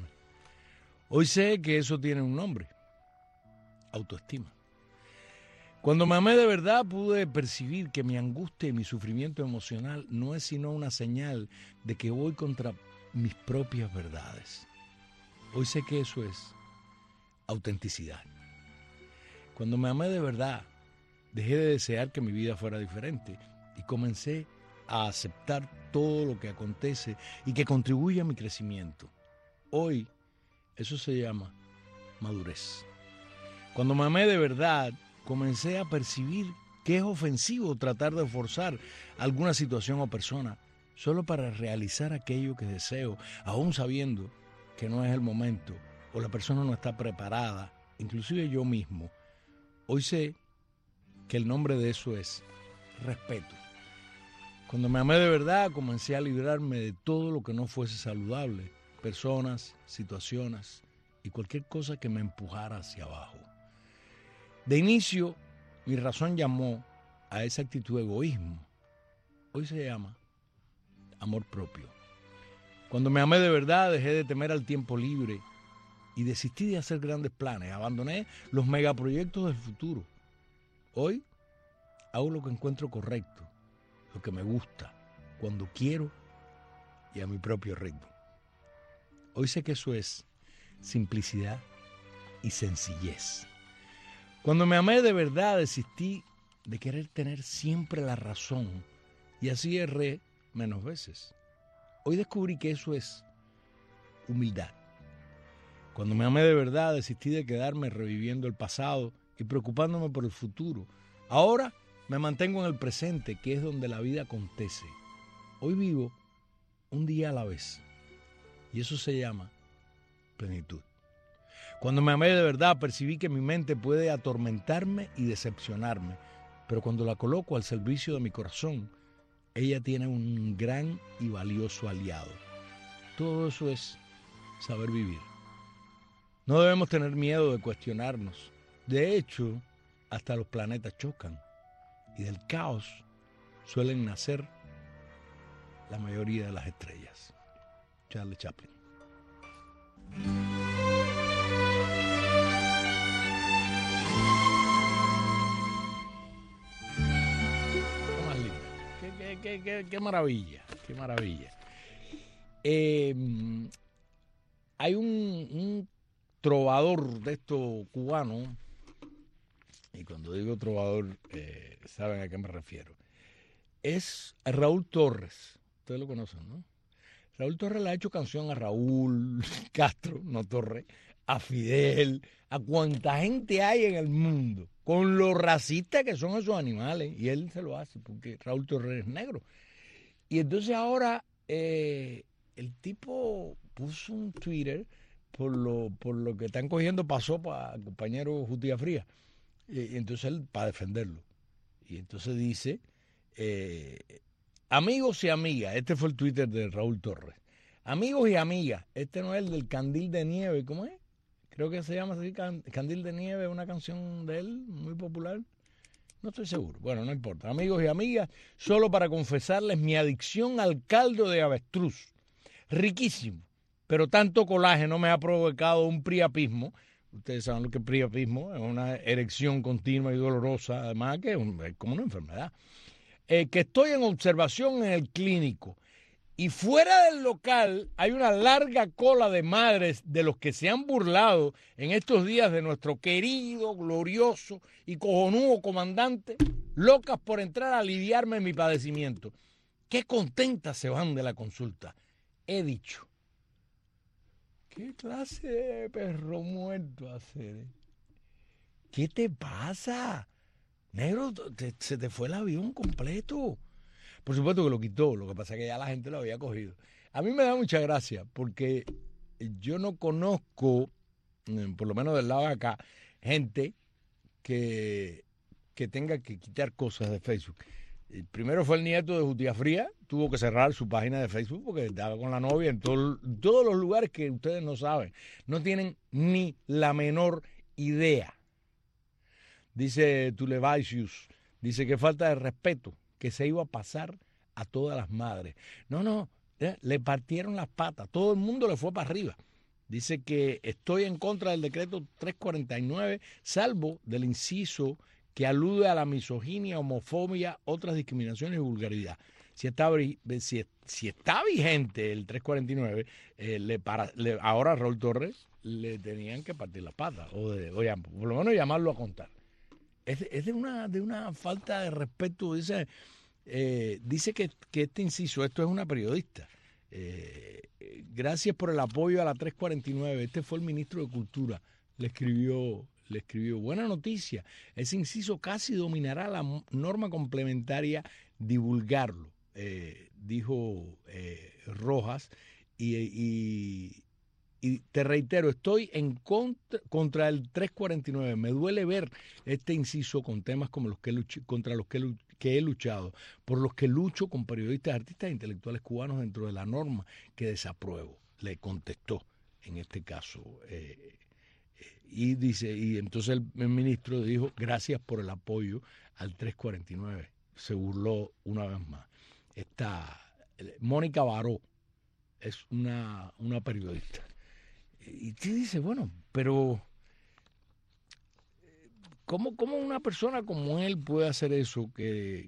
Hoy sé que eso tiene un nombre: autoestima. Cuando me amé de verdad, pude percibir que mi angustia y mi sufrimiento emocional no es sino una señal de que voy contra mis propias verdades. Hoy sé que eso es autenticidad. Cuando me amé de verdad, dejé de desear que mi vida fuera diferente y comencé a aceptar todo lo que acontece y que contribuye a mi crecimiento. Hoy, eso se llama madurez. Cuando me amé de verdad, comencé a percibir que es ofensivo tratar de forzar alguna situación o persona solo para realizar aquello que deseo, aún sabiendo que no es el momento o la persona no está preparada, inclusive yo mismo. Hoy sé que el nombre de eso es respeto. Cuando me amé de verdad, comencé a librarme de todo lo que no fuese saludable, personas, situaciones y cualquier cosa que me empujara hacia abajo. De inicio, mi razón llamó a esa actitud egoísmo. Hoy se llama amor propio. Cuando me amé de verdad, dejé de temer al tiempo libre y desistí de hacer grandes planes. Abandoné los megaproyectos del futuro. Hoy hago lo que encuentro correcto, lo que me gusta, cuando quiero y a mi propio ritmo. Hoy sé que eso es simplicidad y sencillez. Cuando me amé de verdad, desistí de querer tener siempre la razón y así erré menos veces. Hoy descubrí que eso es humildad. Cuando me amé de verdad, desistí de quedarme reviviendo el pasado y preocupándome por el futuro. Ahora me mantengo en el presente, que es donde la vida acontece. Hoy vivo un día a la vez y eso se llama plenitud. Cuando me amé de verdad, percibí que mi mente puede atormentarme y decepcionarme, pero cuando la coloco al servicio de mi corazón, ella tiene un gran y valioso aliado. Todo eso es saber vivir. No debemos tener miedo de cuestionarnos. De hecho, hasta los planetas chocan y del caos suelen nacer la mayoría de las estrellas. Charlie Chaplin. Qué maravilla, qué maravilla. Hay un trovador de estos cubanos, y cuando digo trovador, saben a qué me refiero. Es Raúl Torres, ustedes lo conocen, ¿no? Raúl Torres le ha hecho canción a Raúl Castro, no Torres, a Fidel, a cuanta gente hay en el mundo, con lo racistas que son esos animales, y él se lo hace porque Raúl Torres es negro. Y entonces ahora el tipo puso un Twitter por lo que están cogiendo pasó para el compañero Jutía Fría, y entonces él para defenderlo. Y entonces dice, amigos y amigas, este fue el Twitter de Raúl Torres, amigos y amigas, este no es el del Candil de Nieve, ¿cómo es? Creo que se llama así, Candil de Nieve, una canción de él muy popular. No estoy seguro. Bueno, no importa. Amigos y amigas, solo para confesarles mi adicción al caldo de avestruz. Riquísimo, pero tanto colágeno me ha provocado un priapismo. Ustedes saben lo que es priapismo, es una erección continua y dolorosa, además que es como una enfermedad. Que estoy en observación en el clínico. Y fuera del local hay una larga cola de madres de los que se han burlado en estos días de nuestro querido, glorioso y cojonudo comandante locas por entrar a aliviarme mi padecimiento. Qué contentas se van de la consulta. He dicho. ¿Qué clase de perro muerto hacer? ¿Qué te pasa? Negro, se te fue el avión completo. Por supuesto que lo quitó, lo que pasa es que ya la gente lo había cogido. A mí me da mucha gracia porque yo no conozco, por lo menos del lado de acá, gente que tenga que quitar cosas de Facebook. Primero fue el nieto de Jutia Fría, tuvo que cerrar su página de Facebook porque estaba con la novia en todos los lugares que ustedes no saben. No tienen ni la menor idea. Dice Tulevaisius, dice que falta de respeto, que se iba a pasar a todas las madres. No, le partieron las patas, todo el mundo le fue para arriba. Dice que estoy en contra del decreto 349, salvo del inciso que alude a la misoginia, homofobia, otras discriminaciones y vulgaridad. Si está vigente el 349, ahora a Raúl Torres le tenían que partir las patas, o por lo menos llamarlo a contar. Es de una falta de respeto. Dice que este inciso, esto es una periodista. Gracias por el apoyo a la 349. Este fue el ministro de Cultura. Le escribió, buena noticia. Ese inciso casi dominará la norma complementaria, divulgarlo, dijo Rojas. Y te reitero, estoy en contra del 349. Me duele ver este inciso con temas como los que he luchado, por los que lucho con periodistas, artistas e intelectuales cubanos dentro de la norma que desapruebo, le contestó en este caso. Y entonces el ministro dijo, gracias por el apoyo al 349. Se burló una vez más. Mónica Baró es una periodista. Y te dice, bueno, pero ¿cómo una persona como él puede hacer eso, que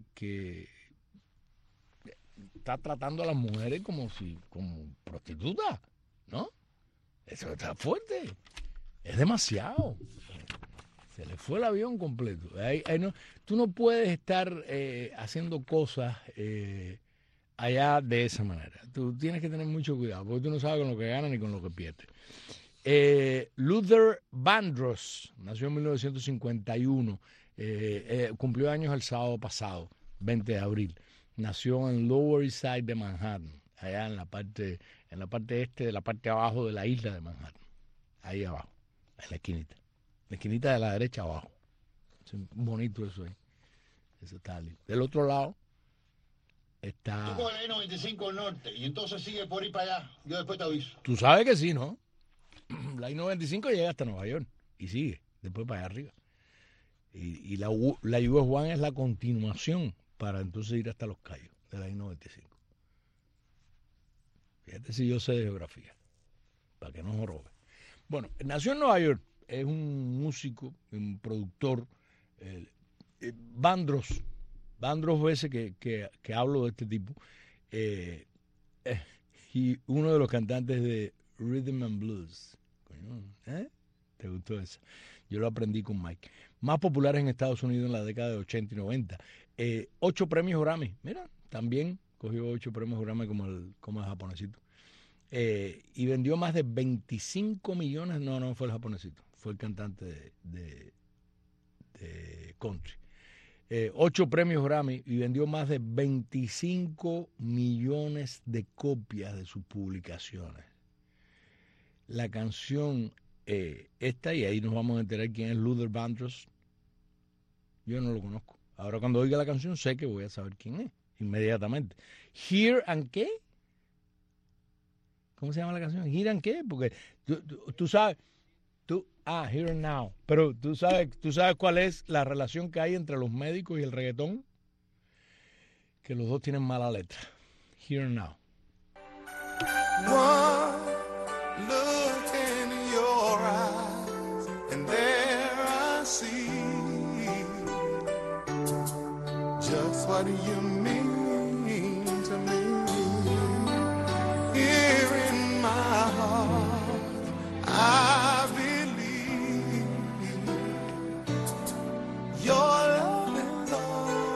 está tratando a las mujeres como prostitutas, ¿no? Eso está fuerte. Es demasiado. Se le fue el avión completo. Tú no puedes estar haciendo cosas allá de esa manera. Tú tienes que tener mucho cuidado, porque tú no sabes con lo que ganas ni con lo que pierdes. Luther Vandross nació en 1951, cumplió años el sábado pasado, 20 de abril. Nació en Lower East Side de Manhattan, allá en la parte este de la parte abajo de la isla de Manhattan, ahí abajo, en la esquinita de la derecha abajo. Es bonito eso ahí. Eso está lindo. Del otro lado está... Tú coges la I-95 norte y entonces sigue por ir para allá. Yo después te aviso. Tú sabes que sí, ¿no? La I-95 llega hasta Nueva York y sigue después para allá arriba. Y la US One es la continuación para entonces ir hasta Los Cayos de la I-95. Fíjate si yo sé de geografía, para que no nos robe. Bueno, nació en Nueva York, es un músico, un productor. Vandross veces que hablo de este tipo, y uno de los cantantes de Rhythm and Blues. ¿Te gustó eso? Yo lo aprendí con Mike. Más populares en Estados Unidos en la década de 80 y 90. 8 premios Grammy. Mira, también cogió 8 premios Grammy como el japonesito. Y vendió más de 25 millones. No fue el japonesito. Fue el cantante de country. 8 premios Grammy y vendió más de 25 millones de copias de sus publicaciones. La canción esta, y ahí nos vamos a enterar quién es Luther Vandross. Yo no lo conozco. Ahora cuando oiga la canción sé que voy a saber quién es inmediatamente. Here and qué? ¿Cómo se llama la canción? Here and qué? Porque tú sabes, Here and Now. Pero tú sabes cuál es la relación que hay entre los médicos y el reggaetón, que los dos tienen mala letra. Here and Now. One look in your eyes, and there I see just what you mean to me. Here in my heart, I believe your love is all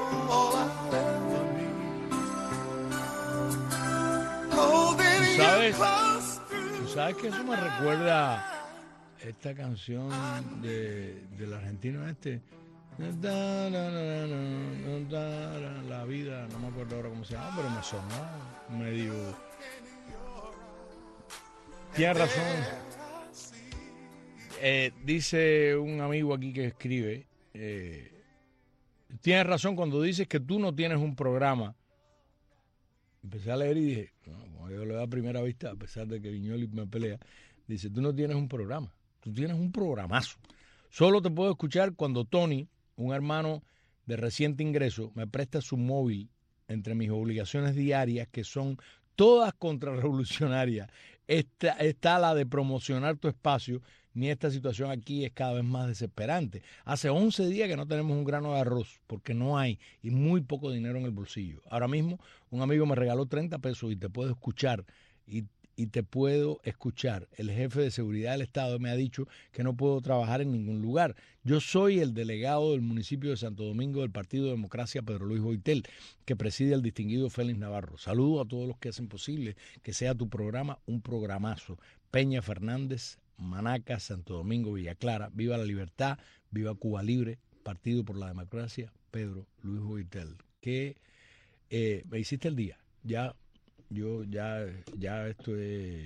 sabes que eso me recuerda esta canción del argentino este. La vida, no me acuerdo ahora cómo se llama, pero me sonó medio. Tienes razón. Dice un amigo aquí que escribe, tienes razón cuando dices que tú no tienes un programa. Empecé a leer y dije, como yo lo veo a primera vista, a pesar de que Viñoli me pelea, dice, tú no tienes un programa, tú tienes un programazo. Solo te puedo escuchar cuando Tony, un hermano de reciente ingreso, me presta su móvil entre mis obligaciones diarias, que son todas contrarrevolucionarias. Está la de promocionar tu espacio, ni esta situación aquí es cada vez más desesperante. Hace 11 días que no tenemos un grano de arroz, porque no hay, y muy poco dinero en el bolsillo. Ahora mismo, un amigo me regaló 30 pesos y te puedo escuchar, y te puedo escuchar. El jefe de seguridad del Estado me ha dicho que no puedo trabajar en ningún lugar. Yo soy el delegado del municipio de Santo Domingo del Partido Democracia Pedro Luis Boitel, que preside el distinguido Félix Navarro. Saludo a todos los que hacen posible que sea tu programa un programazo. Peña Fernández, Manaca, Santo Domingo, Villa Clara. Viva la libertad, viva Cuba Libre, Partido por la Democracia, Pedro Luis Boitel. Que me hiciste el día. Yo ya estoy...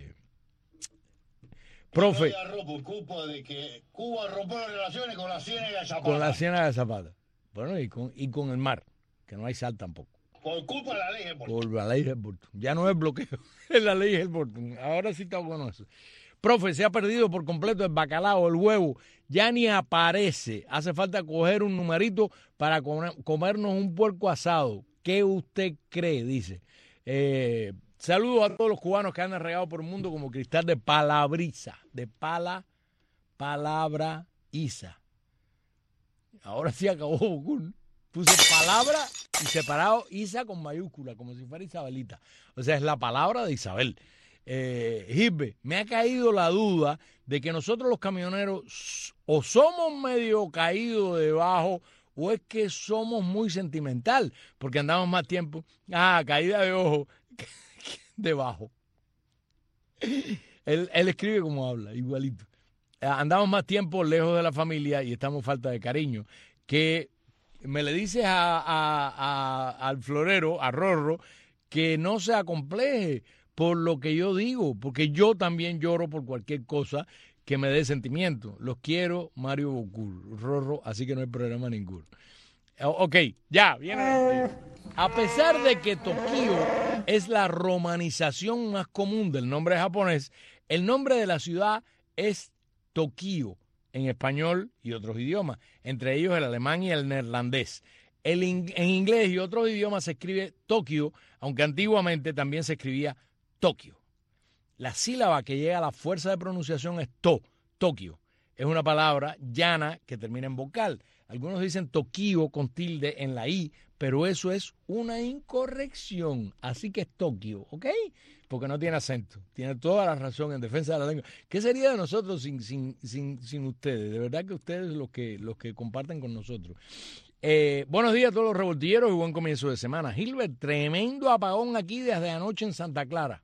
Profe. Por culpa de que Cuba rompió las relaciones con la Ciénaga de Zapata. Con la Ciénaga de Zapata. Bueno, y con el mar, que no hay sal tampoco. Por culpa de la ley Helburton. Por la ley Helburton. Ya no es bloqueo, es la ley Helburton. Ahora sí está bueno eso. Profe, se ha perdido por completo el bacalao, el huevo. Ya ni aparece. Hace falta coger un numerito para comernos un puerco asado. ¿Qué usted cree? Dice. Saludos a todos los cubanos que han regado por el mundo como Cristal de Palabriza, de Palabra Isa. Ahora sí acabó Bocún. Puse palabra y separado Isa con mayúscula, como si fuera Isabelita. O sea, es la palabra de Isabel. Gilbert, me ha caído la duda de que nosotros los camioneros o somos medio caídos debajo o es que somos muy sentimental, porque andamos más tiempo, caída de ojo, debajo. Él escribe como habla, igualito. Andamos más tiempo lejos de la familia y estamos falta de cariño. Que me le dices al florero, a Rorro, que no se acompleje por lo que yo digo, porque yo también lloro por cualquier cosa que me dé sentimiento. Los quiero, Mario Bocul, Rorro, así que no hay problema ninguno. Ok, ya, viene. A pesar de que Tokio es la romanización más común del nombre japonés, el nombre de la ciudad es Tokio en español y otros idiomas, entre ellos el alemán y el neerlandés. En inglés y otros idiomas se escribe Tokio, aunque antiguamente también se escribía Tokio. La sílaba que llega a la fuerza de pronunciación es Tokio. Es una palabra llana que termina en vocal. Algunos dicen Tokio con tilde en la I, pero eso es una incorrección. Así que es Tokio, ¿ok? Porque no tiene acento. Tiene toda la razón en defensa de la lengua. ¿Qué sería de nosotros sin ustedes? De verdad que ustedes los que comparten con nosotros. Buenos días a todos los revoltilleros y buen comienzo de semana. Gilbert, tremendo apagón aquí desde anoche en Santa Clara,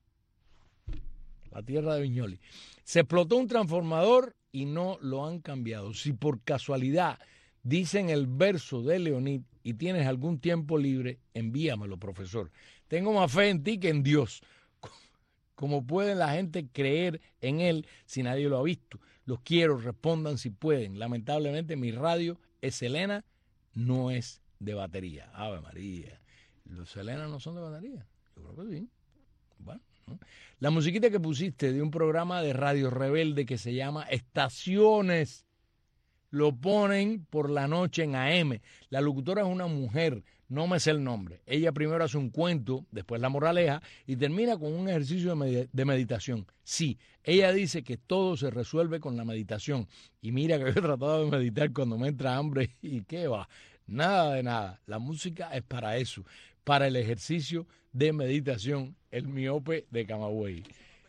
la tierra de Viñoli. Se explotó un transformador y no lo han cambiado. Si por casualidad dicen el verso de Leonid y tienes algún tiempo libre, envíamelo, profesor. Tengo más fe en ti que en Dios. ¿Cómo puede la gente creer en él si nadie lo ha visto? Los quiero, respondan si pueden. Lamentablemente mi radio es Selena, no es de batería. Ave María. Los Selena no son de batería. Yo creo que sí. Bueno, ¿no? La musiquita que pusiste de un programa de Radio Rebelde que se llama Estaciones, lo ponen por la noche en AM. La locutora es una mujer, no me sé el nombre. Ella primero hace un cuento, después la moraleja y termina con un ejercicio de meditación. Sí, ella dice que todo se resuelve con la meditación. Y mira que yo he tratado de meditar cuando me entra hambre y qué va, nada de nada. La música es para eso, para el ejercicio de meditación, el miope de Camagüey.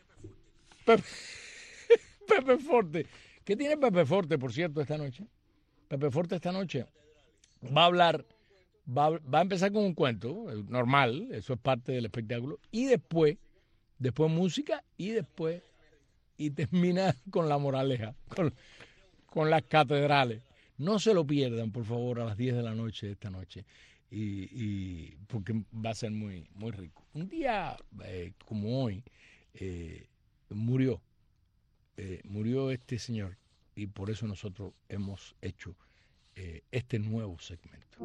Pepe Forte. ¿Qué tiene Pepe Forte, por cierto, esta noche? Pepe Forte esta noche va a hablar, va a empezar con un cuento normal, eso es parte del espectáculo, y después después música y termina con la moraleja, con las catedrales. No se lo pierdan, por favor, a las 10 de la noche esta noche, y porque va a ser muy, muy rico. Un día como hoy murió este señor, y por eso nosotros hemos hecho este nuevo segmento.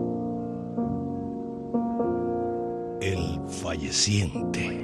El falleciente.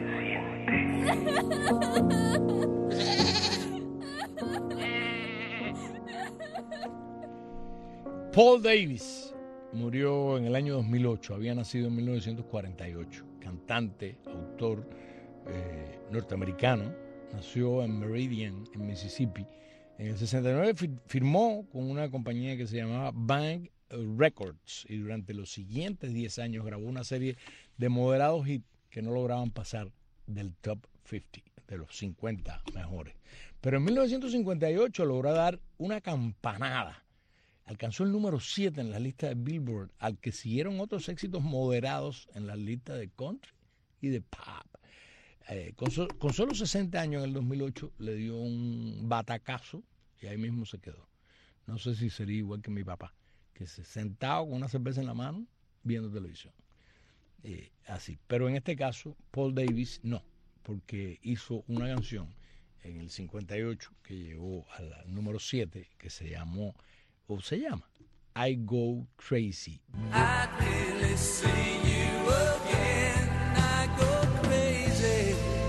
Paul Davis murió en el año 2008, había nacido en 1948, cantante, autor norteamericano, nació en Meridian, en Mississippi. En el 69 firmó con una compañía que se llamaba Bang Records y durante los siguientes 10 años grabó una serie de moderados hits que no lograban pasar del top 50, de los 50 mejores. Pero en 1958 logró dar una campanada. Alcanzó el número 7 en la lista de Billboard, al que siguieron otros éxitos moderados en la lista de country y de pop. Con solo 60 años en el 2008 le dio un batacazo y ahí mismo se quedó. No sé si sería igual que mi papá, que se sentado con una cerveza en la mano viendo televisión. Así. Pero en este caso, Paul Davis no, porque hizo una canción en el 58 que llegó al número 7 que se llama I Go Crazy. I really see you again. I go crazy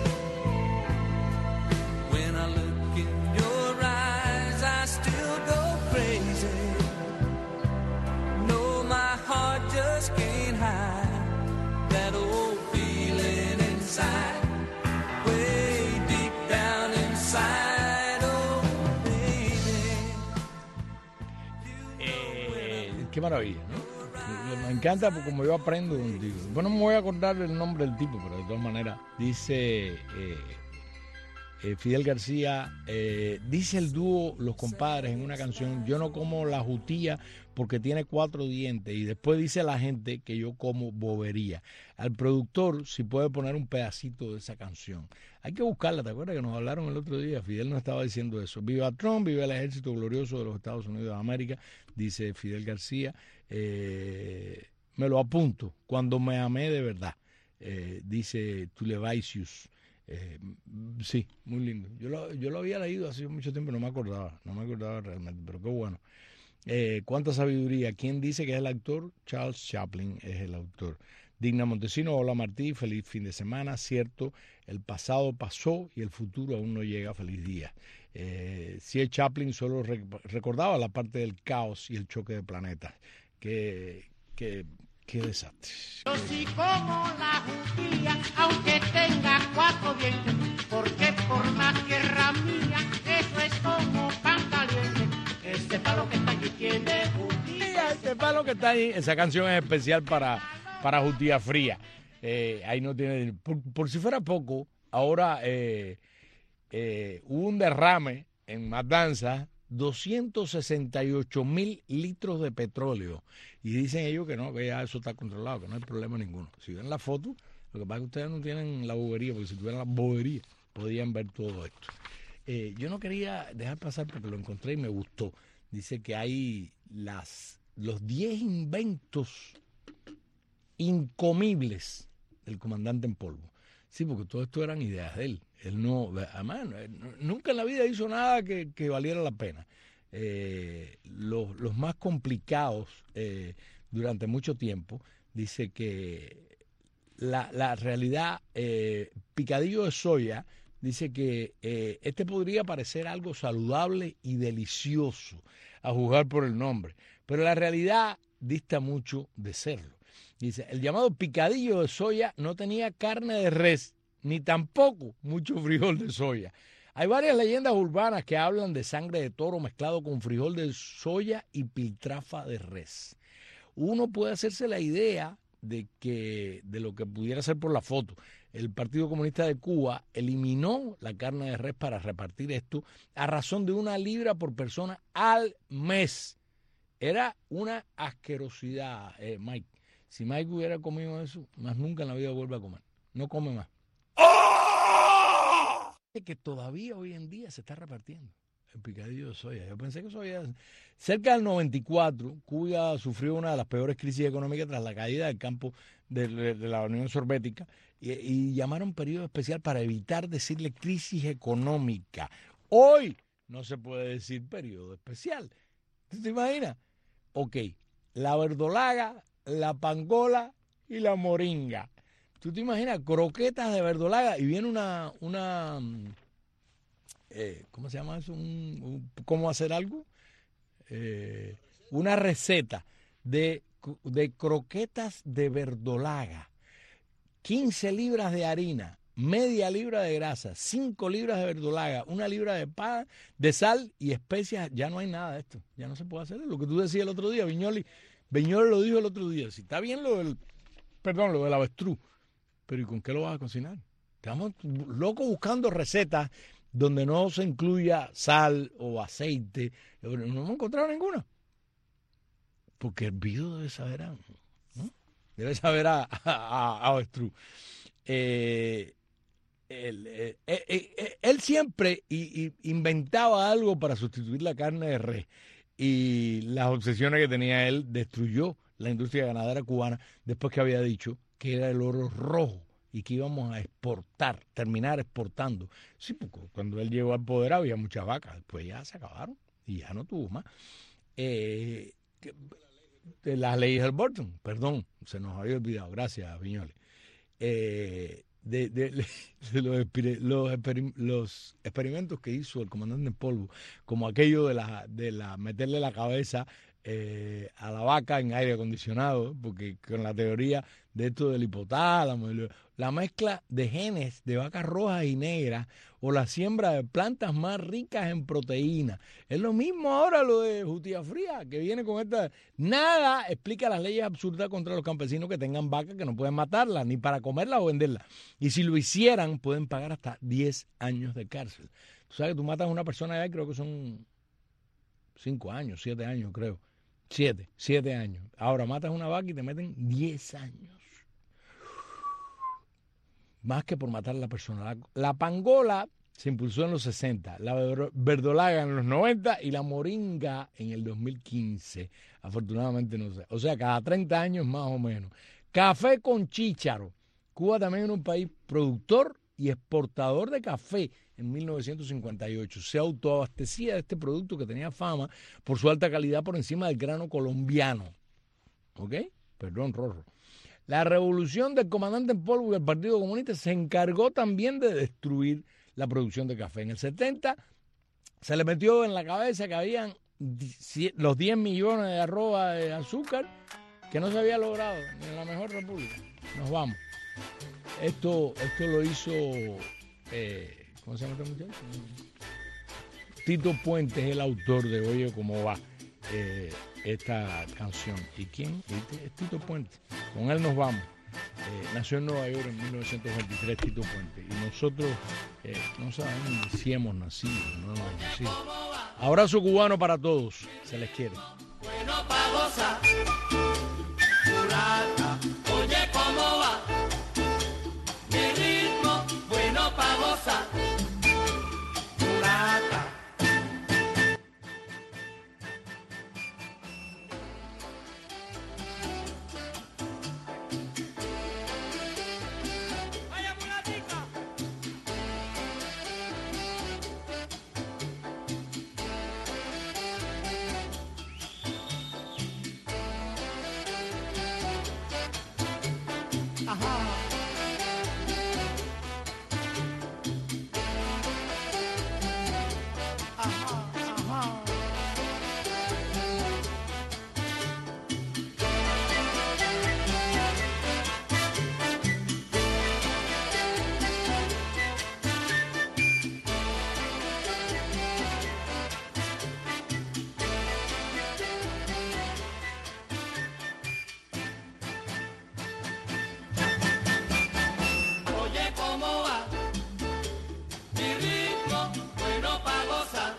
when I look in your eyes. I still go crazy. No, my heart just can't hide that old feeling inside, way deep down inside. Qué maravilla, ¿no? Me encanta porque como yo aprendo contigo. Bueno, no me voy a acordar el nombre del tipo, pero de todas maneras, dice Fidel García, dice el dúo Los Compadres en una canción, yo no como la jutía porque tiene 4 dientes, y después dice la gente que yo como bobería. Al productor, si puede poner un pedacito de esa canción. Hay que buscarla, ¿te acuerdas que nos hablaron el otro día? Fidel nos estaba diciendo eso. Viva Trump, viva el ejército glorioso de los Estados Unidos de América, dice Fidel García. Me lo apunto, cuando me amé de verdad, dice Tulevaisius. Sí, muy lindo. Yo lo había leído hace mucho tiempo, no me acordaba realmente, pero qué bueno. Cuánta sabiduría. ¿Quién dice que es el autor? Charles Chaplin es el autor. Digna Montesino, hola Martí, feliz fin de semana. Cierto, el pasado pasó y el futuro aún no llega. Feliz día. Si es Chaplin, solo recordaba la parte del caos y el choque de planetas. Qué desastre. Yo sí como la judía, aunque tenga 4 dientes, porque por más tierra mía, eso es como pan caliente. Este palo que está aquí tiene judía. Este palo que está ahí, esa canción es especial para judía fría. Ahí no tiene... Por si fuera poco, ahora hubo un derrame en Matanzas, 268,000 litros de petróleo. Y dicen ellos que no, que ya eso está controlado, que no hay problema ninguno. Si ven la foto, lo que pasa es que ustedes no tienen la bobería, porque si tuvieran la bobería, podían ver todo esto. Yo no quería dejar pasar porque lo encontré y me gustó. Dice que hay los 10 inventos incomibles del comandante en polvo. Sí, porque todo esto eran ideas de él. Él no, además, nunca en la vida hizo nada que valiera la pena. Los más complicados durante mucho tiempo, dice que la realidad, picadillo de soya, dice que este podría parecer algo saludable y delicioso, a juzgar por el nombre, pero la realidad dista mucho de serlo. Dice, el llamado picadillo de soya no tenía carne de res, ni tampoco mucho frijol de soya. Hay varias leyendas urbanas que hablan de sangre de toro mezclado con frijol de soya y piltrafa de res. Uno puede hacerse la idea de lo que pudiera ser por la foto. El Partido Comunista de Cuba eliminó la carne de res para repartir esto a razón de 1 libra por persona al mes. Era una asquerosidad, Mike. Si Mike hubiera comido eso, más nunca en la vida vuelve a comer. No come más. que todavía hoy en día se está repartiendo el picadillo de soya. Yo pensé que eso había... Cerca del 94, Cuba sufrió una de las peores crisis económicas tras la caída del campo de la Unión Soviética y llamaron periodo especial para evitar decirle crisis económica. Hoy no se puede decir periodo especial. ¿Tú te imaginas? Ok, la verdolaga, la pangola y la moringa. ¿Tú te imaginas? Croquetas de verdolaga y viene una ¿cómo se llama eso? ¿Cómo hacer algo? Una receta de croquetas de verdolaga. 15 libras de harina, media libra de grasa, 5 libras de verdolaga, 1 libra de pan, de sal y especias. Ya no hay nada de esto. Ya no se puede hacer. Lo que tú decías el otro día, Viñoli lo dijo el otro día. Si está bien lo del avestruz, pero ¿y con qué lo vas a cocinar? Estamos locos buscando recetas donde no se incluya sal o aceite. No hemos encontrado ninguna. Porque el video debe saber a avestruz. Él siempre inventaba algo para sustituir la carne de res. Y las obsesiones que tenía él destruyó la industria ganadera cubana después que había dicho que era el oro rojo y que íbamos a terminar exportando. Sí, porque cuando él llegó al poder había muchas vacas, después ya se acabaron y ya no tuvo más. Las leyes del Burton, perdón, se nos había olvidado, gracias, Viñoli. Los experimentos que hizo el comandante en polvo, como aquello de la meterle la cabeza a la vaca en aire acondicionado, porque con la teoría de esto del hipotálamo, la mezcla de genes de vacas rojas y negras o la siembra de plantas más ricas en proteínas. Es lo mismo ahora lo de Jutía Fría, que viene con esta... Nada explica las leyes absurdas contra los campesinos que tengan vacas que no pueden matarlas, ni para comerlas o venderlas. Y si lo hicieran, pueden pagar hasta 10 años de cárcel. Tú sabes que tú matas a una persona ya, creo que son 5 años, 7 años, creo. 7 años. Ahora matas a una vaca y te meten 10 años. Más que por matar a la persona. La pangola se impulsó en los 60, la verdolaga en los 90 y la moringa en el 2015. Afortunadamente no sé. O sea, cada 30 años más o menos. Café con chícharo. Cuba también era un país productor y exportador de café en 1958. Se autoabastecía de este producto que tenía fama por su alta calidad por encima del grano colombiano. ¿Ok? Perdón, Rorro. La revolución del comandante en polvo y del Partido Comunista se encargó también de destruir la producción de café. En el 70 se le metió en la cabeza que habían los 10 millones de arroba de azúcar que no se había logrado ni en la mejor república. Nos vamos. Esto lo hizo... ¿cómo se llama este muchacho? Tito Puente es el autor de Oye Cómo Va, esta canción. ¿Y quién? Es Tito Puente. Con él nos vamos. Nació en Nueva York en 1923 Tito Puente. Y nosotros no sabemos si hemos nacido o no hemos nacido. Abrazo cubano para todos. Se les quiere. Bueno pa' gozar, mulata, oye cómo va, mi ritmo, bueno pa' gozar, mulata. Vaya mulatica. Oye cómo va, mi ritmo, bueno pa' gozar,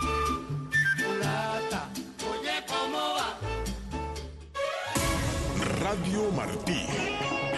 mulata, oye cómo va. Radio Martí.